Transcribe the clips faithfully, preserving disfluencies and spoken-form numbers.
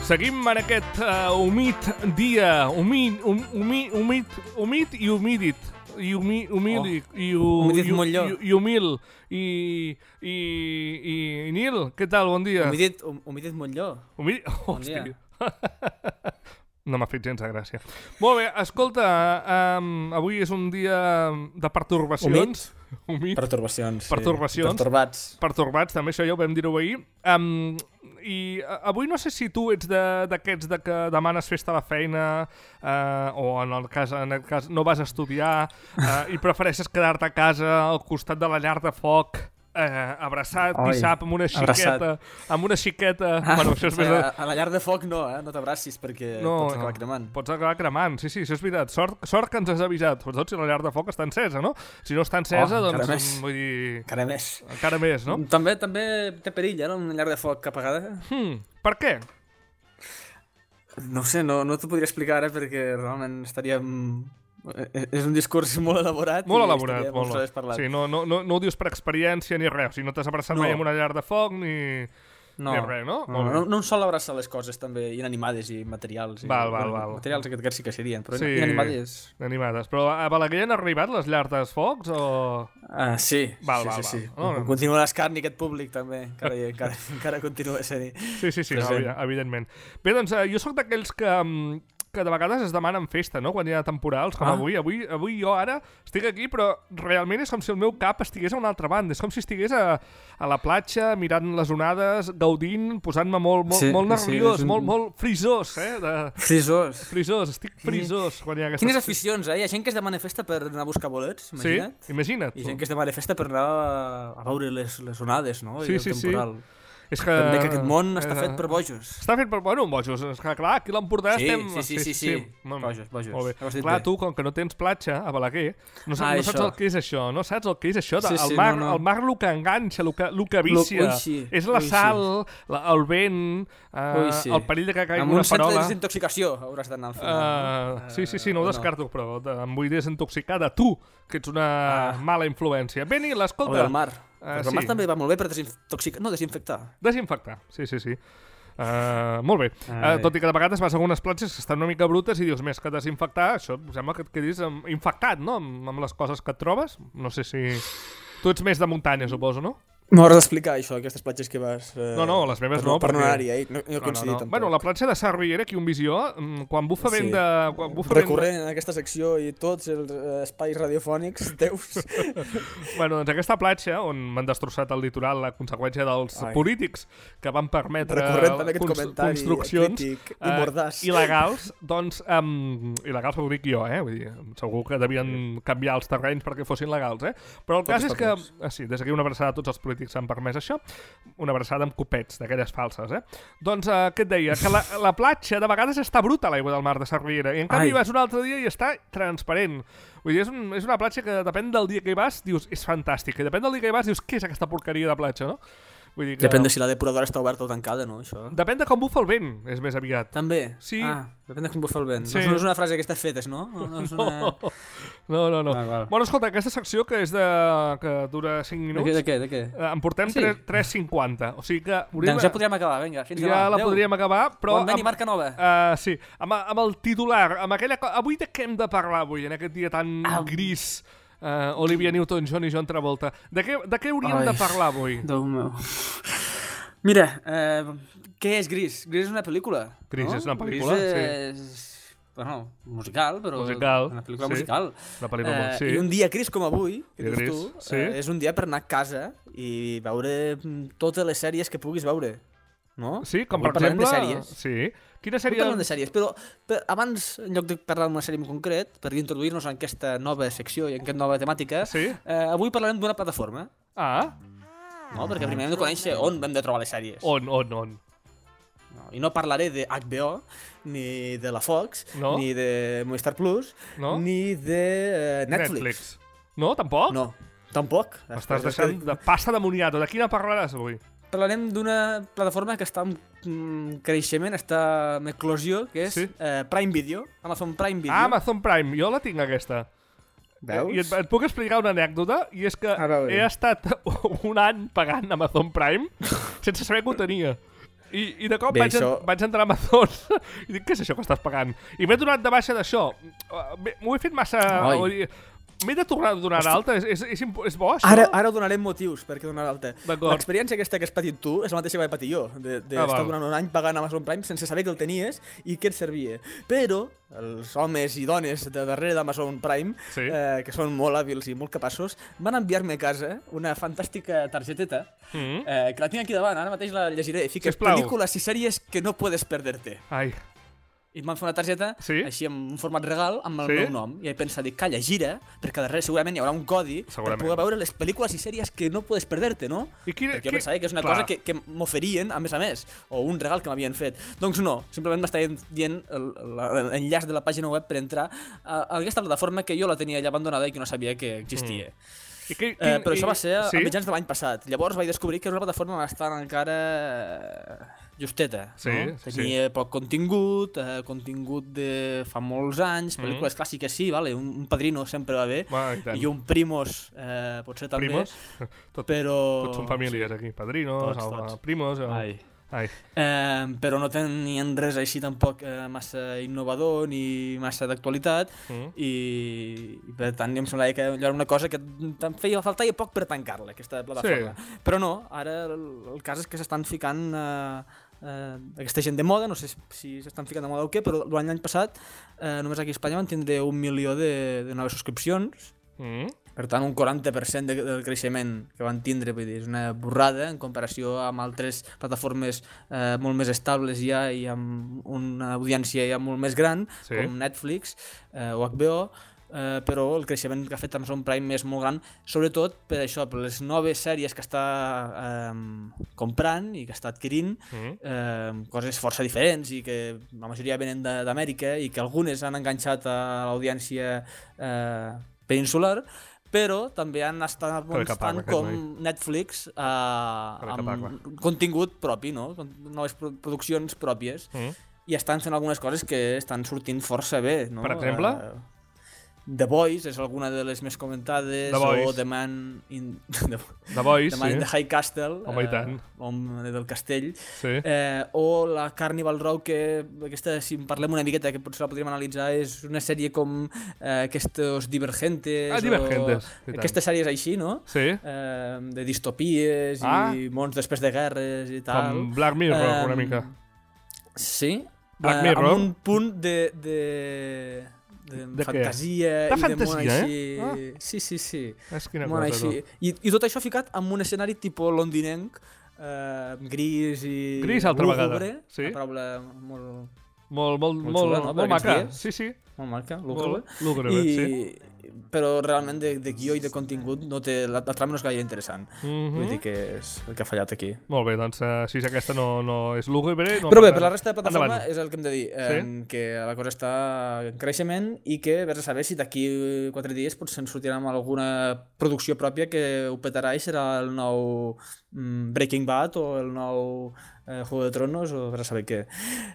Seguim en aquest uh, humit dia, humit, hum, humit, humit, humit i humídit. I humi, humil, oh. i, i, humidit i, Montlló. I, i humil. I, i, i, i Nil, què tal? Bon dia. Humidit, hum, humidit Montlló. Humidit? Bon Hòstia. dia. No m'ha fet gens de gràcia. Molt bé, escolta, um, avui és un dia de pertorbacions. Humit? Humit. Pertorbacions. Pertorbacions. Sí. Pertorbats. Pertorbats, també això ja ho vam dir-ho ahir. Um, I avui no sé si tu ets d'aquests de, de que demanes festa a la feina uh, o en el cas, en el cas no vas a estudiar uh, i prefereixes quedar-te a casa al costat de la llar de foc, uh, abraçat, Oi, dissap, amb una xiqueta, abraçat. amb una xiqueta... Ah, bueno, això és més... a, a la llar de foc no, eh? No t'abracis perquè no, pots acabar no. cremant. Pots acabar cremant, sí, sí, això és veritat. Sort, sort que ens has avisat, sobretot si la llar de foc està encesa, no? Si no està encesa, oh, doncs... Vull dir... Encara més. Encara més, no? També també té perill, eh? Una llar de foc apagada. Hmm, per què? No ho sé, no, no t'ho podria explicar ara perquè realment estaríem... És un discurs molt elaborat. Molt elaborat, molt. Sí, no, no, no, no ho dius per experiència ni res. O sigui, no t'has abraçat no. mai amb una llar de foc ni, no. ni res, no? No, no, no em sol abraçar les coses també inanimades i materials. I, val, val, bueno, val. Materials aquest cas sí que serien, però sí, inanimades... Inanimades. Però a Balaguer han arribat les llars de focs o...? Ah, sí. Val, sí, val, sí, sí. val. No, no. Continua l'escarni aquest públic també. Encara, encara, encara continua sent-hi. Sí, sí, sí, no, evidentment. Bé, doncs jo sóc d'aquells que... que de vegades es demanen festa, no?, quan hi ha temporals, com ah. avui. avui. Avui jo ara estic aquí, però realment és com si el meu cap estigués a una altra banda. És com si estigués a, a la platja, mirant les onades, gaudint, posant-me molt, molt, sí, molt nerviós, sí, un... molt, molt frisós, eh? De... Frisós. Frisós, estic frisós. Quan hi ha aquestes... Quines aficions, eh? Hi ha gent que es demana festa per anar a buscar bolets, imagina't. Sí, imagina't. I gent que es demana festa per anar a veure les, les onades, no? Sí, I el sí, temporal. sí. És que... També que aquest món està fet per bojos. Està fet per, bueno, bojos. És que, clar, aquí a l'Empordà sí, estem... Sí, sí, sí, sí. sí. sí. Bojos, bojos. Molt bé. Clar, tu, com que no tens platja a Balaguer, no saps, ah, no saps el que és això, no saps el que és això. De, sí, sí, el, mar, no, no. el mar el que enganxa, el que, el que vicia. Ui, sí. És la Ui, sal, sí. la, el vent, uh, Ui, sí. el perill de que caigui una farola. Amb un centre de desintoxicació hauràs d'anar al final. Uh, sí, sí, sí, no ho descarto, però em vull desintoxicar de tu, que ets una ah. mala influència. Beni, l'escolta. O del mar. Uh, el sí. mar també va molt bé per desintoxicar, no, desinfectar. Desinfectar, sí, sí, sí. Uh, molt bé. Uh, tot i que de vegades vas a algunes platges que estan una mica brutes i dius, més que desinfectar, això sembla que et quedis um, infectat, no?, amb, amb les coses que et trobes. No sé si... Tu ets més de muntanya, suposo, no? M'hauràs d'explicar això, aquestes platges que vas... Eh, no, no, les meves per, no. Per perquè... no anar-hi, eh? No, no he coincidit no, no, no. tampoc. Bueno, la platja de Sarriera, aquí un visió, quan bufa vent sí. de... Quan bufa Recorrent vent de... en aquesta secció i tots els uh, espais radiofònics teus. Bueno, doncs aquesta platja, on m'han destrossat el litoral a conseqüència dels Ai. polítics que van permetre cons construccions crític i mordàs. Uh, il·legals, doncs... Um, il·legals ho dic jo, eh? Vull dir, segur que devien canviar els terrenys perquè fossin legals, eh? Però el cas és que... Ah, sí, des d'aquí una abraçada a tots els polítics han permès això. Una abraçada amb copets, d'aquelles falses, eh? Doncs, uh, què et deia? Que la, la platja de vegades està bruta, l'aigua del mar de Sarriera, i en canvi Ai. vas un altre dia i està transparent. Vull dir, és, un, és una platja que depèn del dia que hi vas, dius, és fantàstica, i depèn del dia que hi vas, dius, què és aquesta porqueria de platja, no? Vull dir que... Depèn de si la depuradora està oberta o tancada, no? Això. Depèn de com bufa el vent, és més aviat. També? Sí. Ah, depèn de com bufa el vent. Sí. No és una frase que està fetes, no? No, és una... no, no. no. Ah, val. Bueno, escolta, aquesta secció que és de... que dura cinc minuts... De què, de què? De què? En portem sí. tres cinquanta, o sigui que... Hauríem... Doncs ja podríem acabar, vinga, fins demà. Ja la Adeu. podríem acabar, però... Bon vent i marca nova. Uh, sí, amb, amb el titular, amb aquella... Avui de què hem de parlar avui, en aquest dia tan ah. gris... Uh, Olivia Newton-John i John Travolta. De què, de què hauríem Ai, de parlar avui? Déu meu... Mira, eh, què és Gris? Gris és una pel·lícula. Gris no? és una pel·lícula, Gris és... sí. Bueno, musical, però musical, una pel·lícula sí. musical. Una pel·lícula, eh, sí. I un dia gris com avui, que dius gris, tu, sí. eh, és un dia per anar a casa i veure totes les sèries que puguis veure. No? Sí, com avui per exemple... de sèries. Sí. Quina sèrie... Avui parlem de sèries, però per, abans, en lloc de parlar d'una sèrie en concret, per introduir-nos en aquesta nova secció i en aquesta nova temàtica, sí. eh, avui parlarem d'una plataforma. Ah, no? Perquè primer hem de conèixer on hem de trobar les sèries. On, on, on? No, I no parlaré de H B O, ni de la Fox, no? ni de Movistar Plus, no? ni de uh, Netflix. Netflix. No, tampoc? No, tampoc. M'estàs deixant de pasta de moniato. De quina parlaràs avui? Parlarem d'una plataforma que està en creixement, està en eclosió, que és sí. eh, Prime Video, Amazon Prime Video. Ah, Amazon Prime, jo la tinc aquesta. Veus? I et, et puc explicar una anècdota, i és que he estat un any pagant Amazon Prime sense saber que ho tenia. I, i de cop Bé, vaig, això... en, vaig entrar a Amazon i dic, què és això que estàs pagant? I m'he donat de baixa d'això. M'ho he fet massa... Oi. M'he de tornar a donar d'alta? És, és, és, és bo, això? Ara, ara donarem motius per què donar d'alta. L'experiència aquesta que has patit tu és la mateixa que vaig patir jo, d'estar de, de ah, durant un any pagant Amazon Prime sense saber que el tenies i què et servia. Però els homes i dones de darrere d'Amazon Prime, sí. eh, que són molt hàbils i molt capaços, van enviar-me a casa una fantàstica targeteta, mm. eh, que la tinc aquí davant, ara mateix la llegiré. Fica pel·lícules i sèries que no puedes perderte. Ai. I em van fer una targeta, sí? Així, amb un format regal, amb el sí? meu nom. I he pensat, dic, calla, gira, perquè darrere segurament hi haurà un codi per poder veure les pel·lícules i sèries que no podes perdre-te, no? I qui, perquè jo qui... pensava que és una Clar. cosa que, que m'oferien, a més a més, o un regal que m'havien fet. Doncs no, simplement m'estava dient l'enllaç de la pàgina web per entrar a, a aquesta plataforma que jo la tenia allà abandonada i que no sabia que existia. Mm. I que, que, eh, però i... això va ser a, sí? a mitjans de l'any passat. Llavors vaig descobrir que era una plataforma bastant encara justeta. Sí, no? Tenia sí. poc contingut, eh, contingut de fa molts anys, pel·lícules mm. clàssiques sí, vale? un, un Padrino sempre va bé, ah, i, i un Primos eh, potser també. Primos? Tot, però... Tots són famílies aquí, Padrinos, tots, tots. Primos... O... Ai. Ai. Eh, però no tenien res així tampoc eh, massa innovador ni massa d'actualitat mm. i, i per tant em semblava que era una cosa que em feia falta i poc per tancar-la, aquesta plataforma. Sí. Però no, ara el, el cas és que s'estan ficant eh, eh, aquesta gent de moda, no sé si s'estan ficant de moda o què, però l'any passat eh, només aquí a Espanya van tindre un milió de, de noves subscripcions. Mm. Per tant, un quaranta per cent de, del creixement que van tindre, vull dir, és una borrada en comparació amb altres plataformes eh, molt més estables ja i amb una audiència ja molt més gran, sí. com Netflix eh, o H B O, eh, però el creixement que ha fet Amazon Prime és molt gran, sobretot per això, per les noves sèries que està eh, comprant i que està adquirint, mm. eh, coses força diferents i que la majoria venen d'Amèrica i que algunes han enganxat a l'audiència eh, peninsular, però també han estat avançant com Netflix eh, amb contingut propi, no? Noves produccions pròpies, mm. i estan fent algunes coses que estan sortint força bé, no? Per exemple? Uh, The Boys és alguna de les més comentades, o The Man in The, The, Boys, The Man sí. in the High Castle, Home, uh, home del castell, sí. eh, o la Carnival Row, que aquesta, si en parlem una miqueta, que potser la podríem analitzar, és una sèrie com eh, aquests Divergentes, ah, Divergentes o aquestes sèries així, no? Sí. Eh, de distopies ah. i mons després de guerres i tal. Com Black Mirror, eh, una mica. Sí. Black Mirror. Eh, amb un punt de... de de, de fantasia de i fantasia, de món així. Eh? Ah. Sí, sí, sí. És quina món cosa, així. I, I tot això ficat en un escenari tipus londinenc, eh, gris i... Gris altra lúgubre, vegada. Sí. Una paraula molt... Molt, molt, molt, molt, no? molt maca. Sí, sí. Molt maca, lúgubre. Lúgubre, I... sí. Però realment de, de guió i de contingut no té, la, la trama no és gaire interessant. Mm-hmm. Vull dir que és el que ha fallat aquí. Molt bé, doncs uh, si aquesta no, no és lúgubre... No Però bé, per la resta de plataforma endavant. És el que hem de dir, eh, sí? que la cosa està en creixement i que vés a saber si d'aquí quatre dies potser ens sortirà amb alguna producció pròpia que ho petarà i serà el nou mm, Breaking Bad o el nou eh, Juego de Tronos o vés a saber què.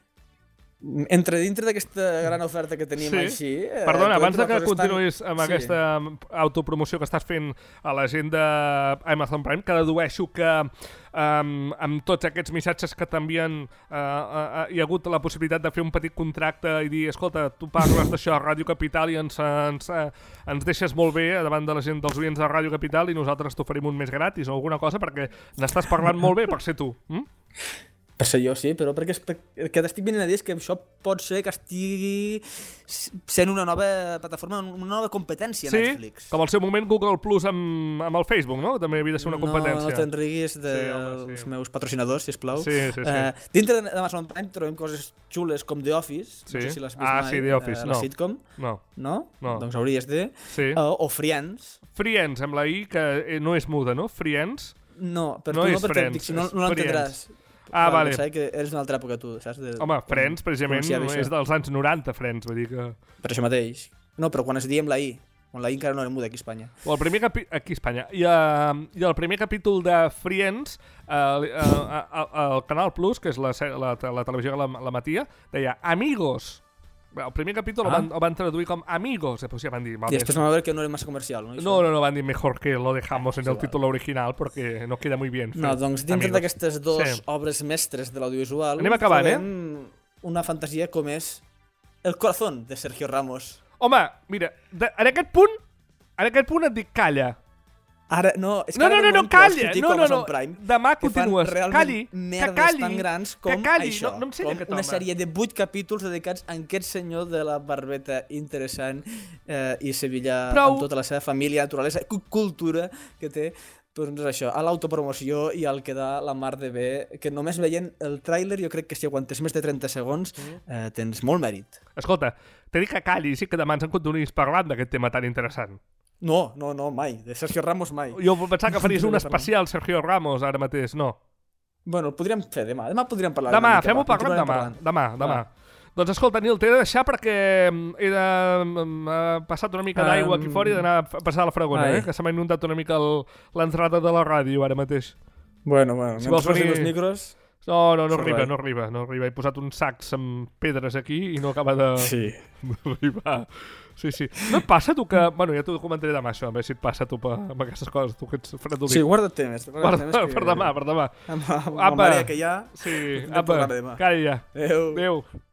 Entre dintre d'aquesta gran oferta que tenim sí. així... Eh, Perdona, abans de que continuïs estan... amb sí. aquesta autopromoció que estàs fent a la gent d'Amazon Prime, que dedueixo que um, amb tots aquests missatges que t'envien uh, uh, hi ha hagut la possibilitat de fer un petit contracte i dir, escolta, tu parles d'això a Ràdio Capital i ens, ens, uh, ens deixes molt bé davant de la gent dels oients de Ràdio Capital i nosaltres t'oferim un mes gratis o alguna cosa perquè n'estàs parlant molt bé per ser tu. Mm? Per ser jo, sí, però perquè el que t'estic venint a dir és que això pot ser que estigui sent una nova plataforma, una nova competència a sí, Netflix. Com al seu moment Google Plus amb, amb el Facebook, no? També havia de ser una competència. No, no te'n riguis dels sí, sí. meus patrocinadors, sisplau. Sí, sí, sí. Uh, dintre d'Amazon Prime trobem coses xules com The Office, sí. no sé si l'has vist ah, mai, sí, The Office, uh, no. la sitcom. No. No? No. Doncs hauries de. Sí. Uh, o Friends. Friends, amb la I, que no és muda, no? Friends. No, per no tu és no, perquè Friends, dic, si no, no l'entendràs. Ah, vale. Pensava que eres d'una altra època, tu, saps? De, Home, Friends, precisament, és dels anys noranta, Friends, vull dir que... Per això mateix. No, però quan es diem la I, quan la I encara no era muda aquí a Espanya. O el primer capi... Aquí a Espanya. I, uh, I el primer capítol de Friends, uh, uh, uh, uh, el Canal Plus, que és la, la, la televisió que la, la matia, deia Amigos. El primer capítol ah. el, van, el van traduir com Amigos, després ja van dir... I després van veure que no era massa comercial, no? No, no, no, van dir mejor que lo dejamos en el títol original perquè no queda muy bien. No, doncs dintre d'aquestes dues sí. obres mestres de l'audiovisual anem acabant, eh? Una fantasia com és El corazón de Sergio Ramos. Home, mira, de, en aquest punt en aquest punt et dic calla. Ara, no, és que no, no, no, no, calla, no, no, no, Prime, demà continues, calli, que calli, tan grans com que calli, això, no, no com aquest una sèrie de vuit capítols dedicats a aquest senyor de la barbeta interessant eh, i Sevilla Prou. Amb tota la seva família, naturalesa, cultura que té, doncs això, a l'autopromoció i al que da la mar de bé, que només veient el tràiler jo crec que si aguantes més de trenta segons eh, tens molt mèrit. Escolta, t'he dit que calli, sí que demà ens en continuïs parlant d'aquest tema tan interessant. No, no, no, mai. De Sergio Ramos, mai. Jo pensava que faries un especial Sergio Ramos ara mateix, no. Bueno, el podríem fer demà. Demà podríem parlar. Demà, fem-ho parlant demà. Demà, demà. Ah. Doncs escolta, Nil, t'he de deixar perquè he de... M'ha passat una mica d'aigua aquí fora i he d'anar a passar a la fregona, eh? Que se m'ha inundat una mica l'entrada de la ràdio ara mateix. Bueno, bueno, si vols venir els micros... No, no, no arriba, no arriba, no arriba. He posat uns sacs amb pedres aquí i no acaba de... Sí. d'arribar. Sí, sí. No et passa, tu, que... Bueno, ja t'ho comentaré demà, això, a veure si et passa, tu, per, amb aquestes coses, tu, que ets fredolí. Sí, guarda't temes. Guarda, temes que... Per demà, per demà. Amb, amb la marea que hi ha... Sí, apa, calla ja. Adéu. Adéu.